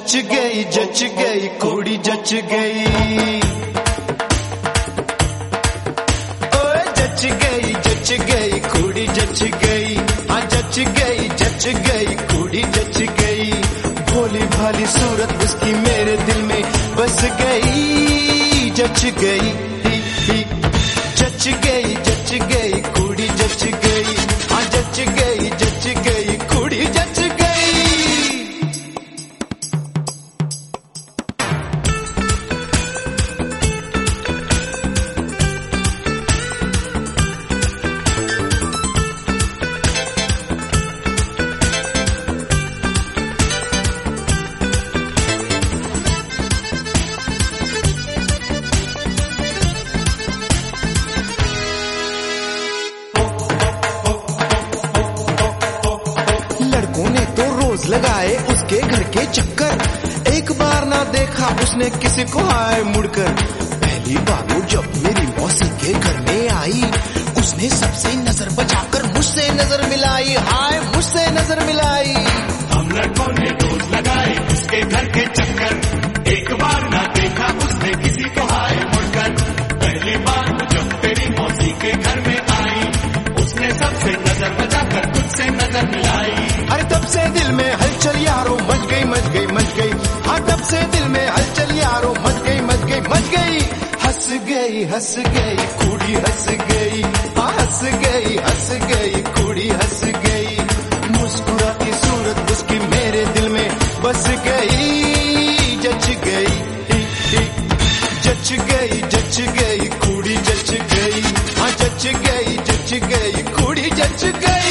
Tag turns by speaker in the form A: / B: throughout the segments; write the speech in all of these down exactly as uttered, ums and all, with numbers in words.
A: जच गई जच गई कुड़ी जच गई, ओए जच गई जच गई कुड़ी जच गई, हाँ जच गई जच गई कुड़ी जच गई। भोली भाली सूरत उसकी मेरे दिल में बस गई, जच गई जच गई जच गई कुड़ी जच गई, हाँ जच गई जच गई कुड़ी जच गई। लगाए उसके घर के चक्कर, एक बार ना देखा उसने किसी को हाय मुड़कर। पहली बार वो जब मेरी मौसी के घर में आई, उसने सबसे नजर बचाकर मुझसे नजर मिलाई, हाय मुझसे नजर मिलाई।
B: हम लड़कों ने रोज लगाए उसके घर के चक्कर, एक बार ना देखा उसने किसी को हाय मुड़कर। पहली बार जब तेरी मौसी के घर में आई, उसने सबसे नजर बचाकर मुझसे नजर मिलाई।
A: अरे तब से दिल में हलचल यारो मच गई मच गई मच गई, हाँ तब से दिल में हलचल यारो मच गई मच गई मच गई। हंस गई हंस गई कुड़ी हंस गई, हाँ हंस गई हंस गई कुड़ी हंस गई। मुस्कुराती सूरत उसकी मेरे दिल में बस गई, जच गई जच गई जच गई कुड़ी जच गई, हाँ जच गई जच गई कुड़ी जच गई।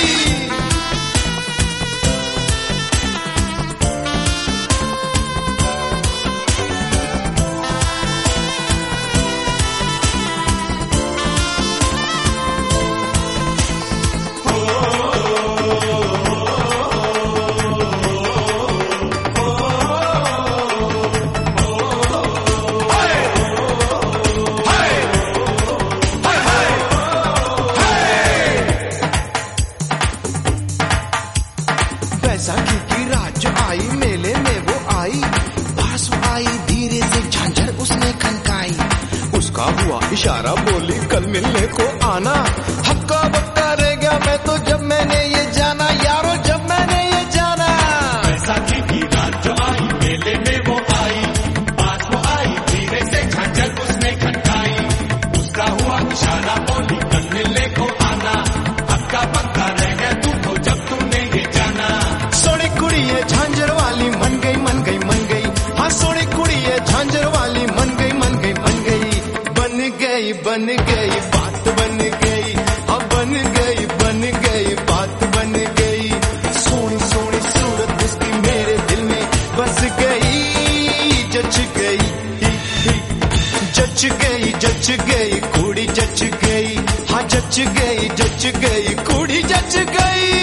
A: बैसाखी की रात जो आई मेले में वो आई, पास आई धीरे से झांझर उसने खनकाई। उसका हुआ इशारा बोली कल मिलने को आना, हक्का बक्का रह गया मैं तो जब मैंने ये जाना यारो, जब मैंने ये जाना।
B: बैसाखी की रात जो आई मेले में वो आई, पास वो आई धीरे से झांझर उसने खनकाई। उसका हुआ इशारा बोली कल मिलने को आना, हक्का बक्का रह गया तू तो जब तूने ये जाना।
A: सोनी कुड़ी है झांझर वाली मन गई मन गई मन गई, हाँ सोनी कुड़ी है झांझर वाली मन गई मन गई मन गई। बन गई बन गई बात बन गई, हाँ बन गई बन गई बात बन गई। सोनी सोनी सूरत उसकी मेरे दिल में बस गई, जच गई जच गई जच गई कुड़ी जच गई, हाँ जच गई जच गई कुड़ी जच गई।